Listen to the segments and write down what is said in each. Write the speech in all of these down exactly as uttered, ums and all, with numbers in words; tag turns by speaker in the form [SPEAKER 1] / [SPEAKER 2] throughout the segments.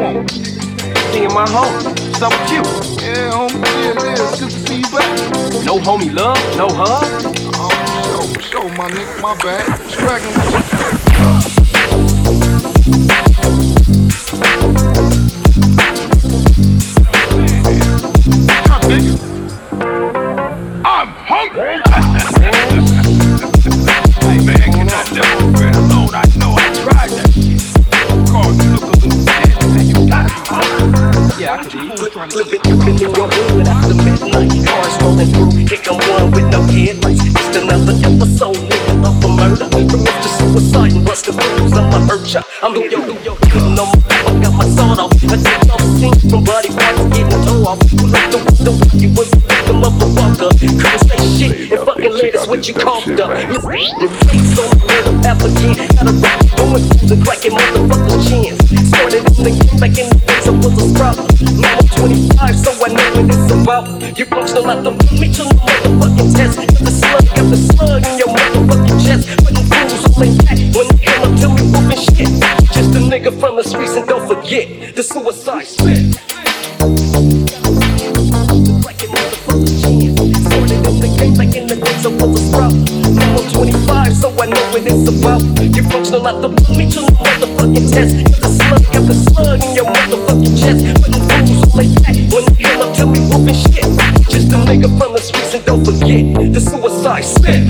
[SPEAKER 1] home. Seeing my home. What's up with you?
[SPEAKER 2] Yeah, homie, yeah, yeah, it's good to see you back.
[SPEAKER 1] No homie love, no hug.
[SPEAKER 2] Oh, for sure, for sure, my nigga, my bad. What's cracking with you? Come, nigga. I'm hungry. Hey, man, can I never bread alone? I know I tried that shit. Carl, you look a little dead, man. You gotta be hungry.
[SPEAKER 1] Yeah, I could eat.
[SPEAKER 3] Flip it, flip it in your hood after midnight. Cars rolling through, think I'm one with no headlights. Just another episode, nigga, of a murder. From Mister Suicide and Buster Blues, I'ma hurt ya. I'm yo, yo, yo, couldn't know my I got my sword off. I take off the scene from body parts getting tore off. Who left the window? You was a victim of a walker. Couldn't say shit and fucking let us what you coughed up. Your face on the little applicant. Got a rock going through the cracking motherfuckers' chins. Started in the game back in the days I was a sprout. Now I'm twenty-five, so I know what it's about. You punks don't have to put me to the motherfucking test. Got the slug, got the slug in your motherfucking chest. Putting fools all in back when they come up to me whooping shit. Just a nigga from the streets and don't forget the suicide shit. Started in the game back in the days I was a sprout. Now I'm twenty-five, so I know what it's about. You folks don't have to put me to the motherfucking test. Got the slug, got the slug in your motherfucking chest. Putting fools all in back when they come up to me whooping shit. Just a nigga from the streets and don't forget the suicide spit.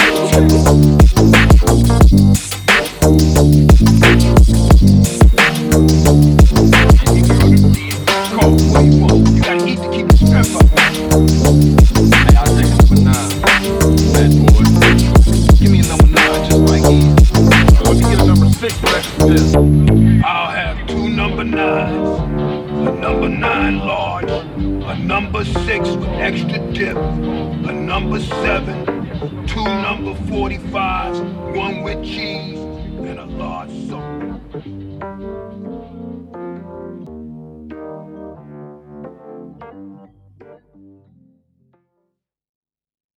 [SPEAKER 2] I'll have two number nines, a number nine large, a number six with extra dip, a number seven, two number forty-fives, one with cheese, and a large soda.